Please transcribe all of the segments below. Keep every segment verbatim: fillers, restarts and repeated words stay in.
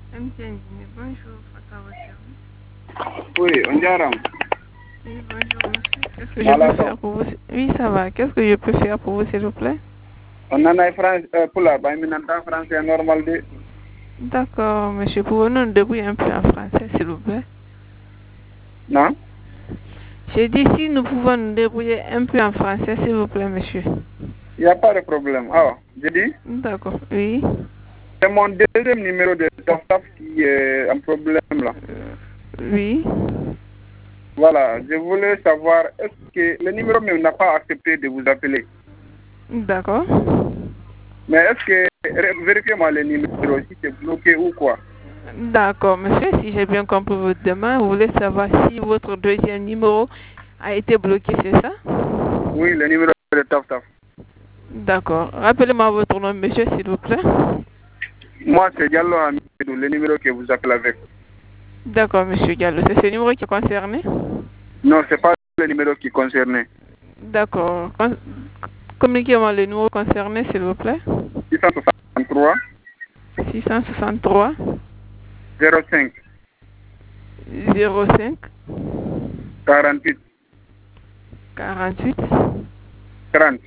M T N Guinée, bonjour, à votre service. Oui, on dirait. Oui, bonjour monsieur. Qu'est-ce que je peux faire pour vous? Oui, ça va. Qu'est-ce que je peux faire pour vous, s'il vous plaît? On en a français pour la français normal de. D'accord, monsieur. Pouvons-nous nous débrouiller un peu en français, s'il vous plaît? Non? J'ai dit si nous pouvons nous débrouiller un peu en français, s'il vous plaît, monsieur. Il n'y a pas de problème. Ah, j'ai dit? D'accord, oui. C'est mon deuxième numéro de TAF qui est un problème là. Euh, oui. Voilà, je voulais savoir, est-ce que le numéro même n'a pas accepté de vous appeler? D'accord. Mais est-ce que, vérifiez-moi le numéro, si c'est bloqué ou quoi? D'accord, monsieur, si j'ai bien compris votre demande, vous voulez savoir si votre deuxième numéro a été bloqué, c'est ça? Oui, le numéro de TAF TAF. D'accord. Rappelez-moi votre nom, monsieur, s'il vous plaît. Moi, c'est Diallo Hamidou, le numéro que vous appelez avec. D'accord, monsieur Gallo. C'est ce numéro qui est concerné? Non, ce n'est pas le numéro qui concernait. D'accord. Communiquez-moi le numéro concerné, s'il vous plaît. six cent soixante-trois. six cent soixante-trois. zéro cinq. zéro cinq. quarante-huit. quarante-huit. trente.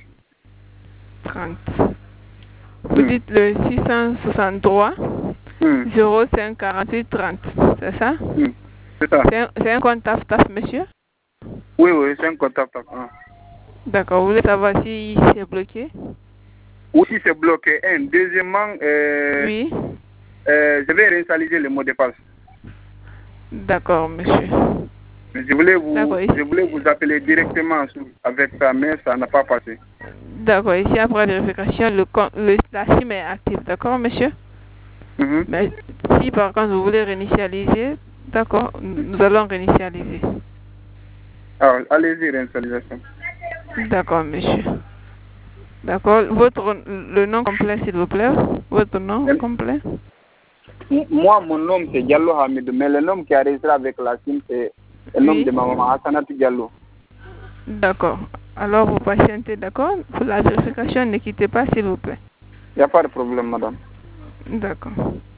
trente. Vous dites le six cent soixante-trois. Mm. zéro cinq quarante-huit trente. C'est ça? Mm. C'est ça. C'est un, un compte T A F T A F, monsieur? Oui, oui, c'est un contact. Ah. D'accord. Vous voulez savoir si c'est bloqué? Ou si c'est bloqué. Un. Deuxièmement, euh, Oui. euh, je vais réinitialiser le mot de passe. D'accord, monsieur. Mais je voulais vous, D'accord. je voulais vous appeler directement avec ça, mais ça n'a pas passé. D'accord. Ici, après vérification, le, le, la SIM est active. D'accord, monsieur? Mm-hmm. Mais si par contre vous voulez réinitialiser, d'accord, nous allons réinitialiser. Alors, allez-y, réinitialisation. D'accord, monsieur. D'accord. Votre le nom complet, s'il vous plaît. Votre nom Et complet. moi, mon nom, c'est Diallo Hamidou, mais le nom qui a réussi avec la SIM, c'est le nom Oui. de ma maman, Hassanati Diallo. D'accord. Alors, vous patientez, d'accord? Pour la vérification, ne quittez pas, s'il vous plaît. Il n'y a pas de problème, madame. D'accord.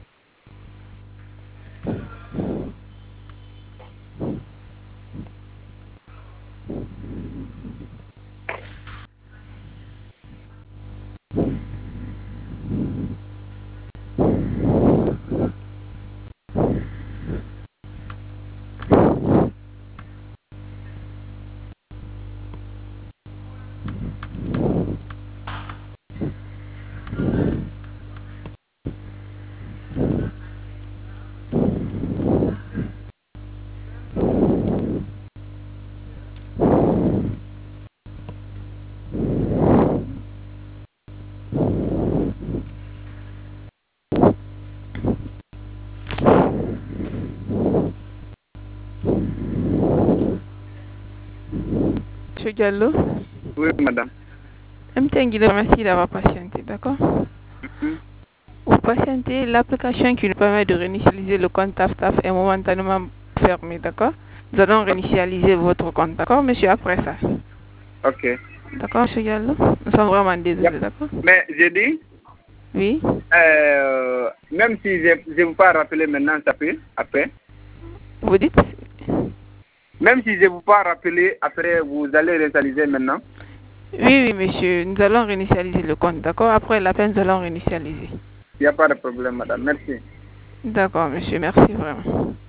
Monsieur Gallo. Oui, madame. M T N Guinée, merci d'avoir patienté, d'accord? Mm-hmm. Vous patientez, l'application qui nous permet de réinitialiser le compte T A F T A F est momentanément fermée, d'accord? Nous allons réinitialiser votre compte, d'accord, monsieur, après ça. Ok. D'accord, monsieur Gallo? Nous sommes vraiment désolés, Yep. d'accord? Mais j'ai dit, Oui. euh, même si je ne vous pas rappeler maintenant, ça peut, après. Vous dites? Même si je ne vous pas rappeler, après, vous allez réinitialiser maintenant. Oui, oui, monsieur, nous allons réinitialiser le compte, d'accord? Après l'appel, nous allons réinitialiser. Il n'y a pas de problème, madame. Merci. D'accord, monsieur, merci vraiment.